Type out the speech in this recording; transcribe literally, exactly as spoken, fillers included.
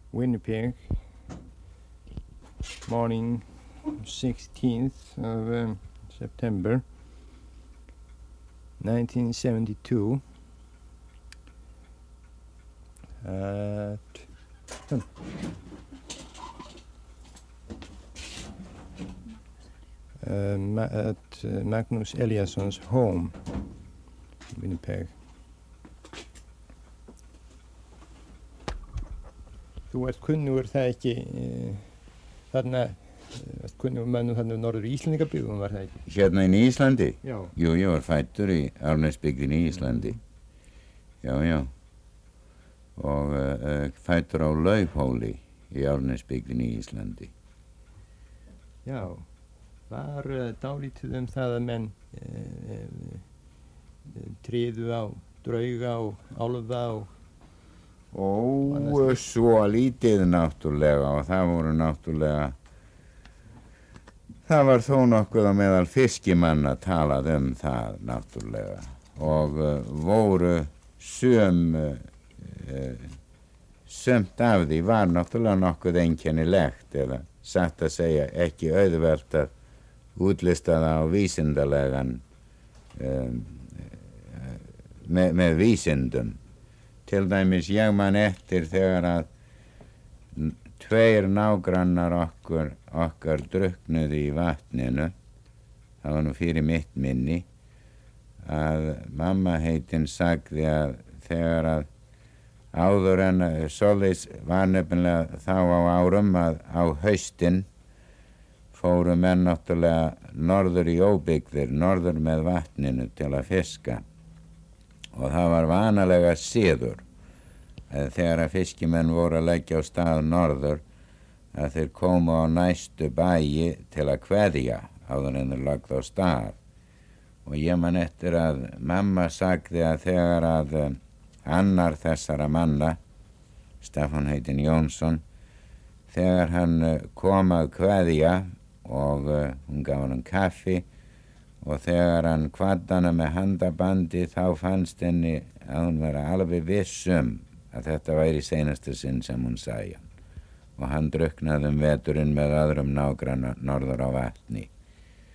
Winnipeg, morning sixteenth of um, September nineteen seventy-two at hmm, uh, Ma at uh, Magnus Eliasson's home in Winnipeg. Þú ert kunnugur það ekki uh, þarna, uh, ert kunnugur mönnum þarna norður í Íslendingabyggðum, var það ekki? Hérna inn í Íslandi? Já. Jú, ég var fæddur í Árnesbygdin í Íslandi. Já, já. Og uh, fæddur á Laufhóli í Árnesbygdin í Íslandi. Já, var uh, dálítið um það að menn uh, uh, tryðu á drauga og álfa og Ó, svo lítið náttúrulega og það voru náttúrulega, það var þó nokkuð á meðal fiskimanna talað um það náttúrulega og uh, voru söm, uh, sömt af því var náttúrulega nokkuð einkennilegt eða satt að segja ekki auðvelt að útlista það á vísindalegan, um, með, með vísindum. Til dæmis ég man eftir þegar að tveir nágrannar okkur, okkar drukknuðu í vatninu, það var nú fyrir mitt minni, að mamma heitinn sagði að þegar að áður en svoleiðis var nefnilega þá á árum að á haustin fóru menn náttúrulega norður í óbyggðir, norður með vatninu til að fiska. Og það var vanalega siður að þegar að fiskimenn voru að leggja á stað norður að þeir komu á næstu bæi til að kveðja áður en þeir lagði á stað. Og ég man eftir að mamma sagði að þegar að annar þessara manna, Stefán heitinn Jónsson, þegar hann kom að kveðja og uh, hún gaf hann kaffi og þegar hann kvaddi hana með handabandi þá fannst henni að hún vera alveg vissum að þetta væri seinasta sinn sem hún sæi hann og hann drukknaði um veturinn með öðrum nágranna norður á vatni.